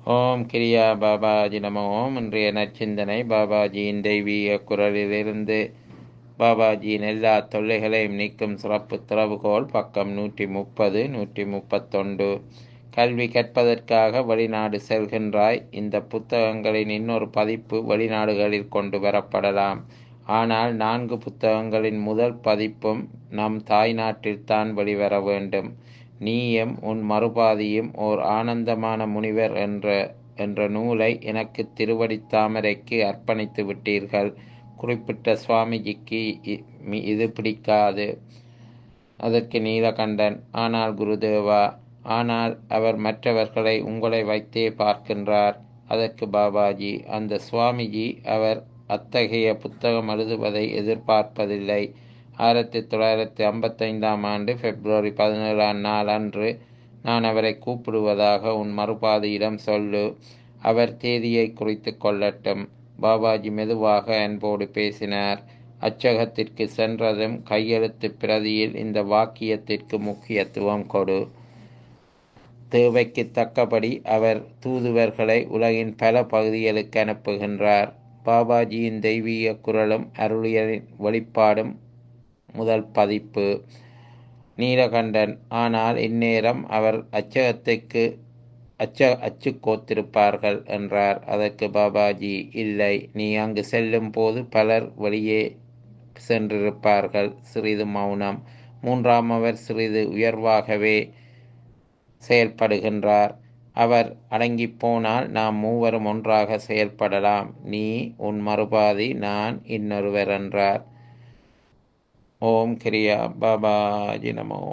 ஓம் கிரியா பாபாஜி நம ஓம். இன்றைய நற்சிந்தனை பாபாஜியின் தெய்வீக குரலிலிருந்து. பாபாஜியின் எல்லா தொல்லைகளையும் நீக்கும் சிறப்பு திறவுகோல், பக்கம் 130 131. கல்வி கற்பதற்காக வெளிநாடு செல்கின்றாய். இந்த புத்தகங்களின் இன்னொரு பதிப்பு வெளிநாடுகளில் கொண்டு வரப்படலாம். ஆனால் 4 புத்தகங்களின் முதல் பதிப்பும் நம் தாய்நாட்டில்தான் வெளிவர வேண்டும். நீயும் உன் மறுபாதியும் ஓர் ஆனந்தமான முனிவர் என்ற நூலை எனக்கு திருவடித் தாமரைக்கு அர்ப்பணித்து விட்டீர்கள். குறிப்பிட்ட சுவாமிஜிக்கு இது பிடிக்காது. அதற்கு நீலகண்டன்: ஆனால் குருதேவா, ஆனால் அவர் மற்றவர்களை உங்களை வைத்தே பார்க்கின்றார். அதற்கு பாபாஜி: அந்த சுவாமிஜி அவர் அத்தகைய புத்தகம் எழுதுவதை எதிர்பார்ப்பதில்லை. 1955 பிப்ரவரி 17 அன்று நான் அவரை கூப்பிடுவதாக உன் மறுபாதியிடம் சொல்லு. அவர் தேதியை குறித்து கொள்ளட்டும். பாபாஜி மெதுவாக அன்போடு பேசினார். அச்சகத்திற்கு சென்றதும் கையெழுத்து பிரதியில் இந்த வாக்கியத்திற்கு முக்கியத்துவம் கொடு. தேவைக்கு தக்கபடி அவர் தூதுவர்களை உலகின் பல பகுதிகளுக்கு அனுப்புகின்றார். பாபாஜியின் தெய்வீக குரலும் அருளியலின் வெளிப்பாடும் முதல் பதிப்பு. நீலகண்டன்: ஆனால் இந்நேரம் அவர் அச்சு கோத்திருப்பார்கள் என்றார். அதற்கு பாபாஜி: இல்லை, நீ அங்கு செல்லும் போது பலர் வெளியே சென்றிருப்பார்கள். சிறிது மௌனம். 3ஆமவர் சிறிது உயர்வாகவே செயல்படுகின்றார். அவர் அடங்கி போனால் நாம் மூவரும் ஒன்றாக செயல்படலாம். நீ உன் மறுபாதி, நான் இன்னொருவர் என்றார். ஓம் கிரியா பாபாஜி நமோ.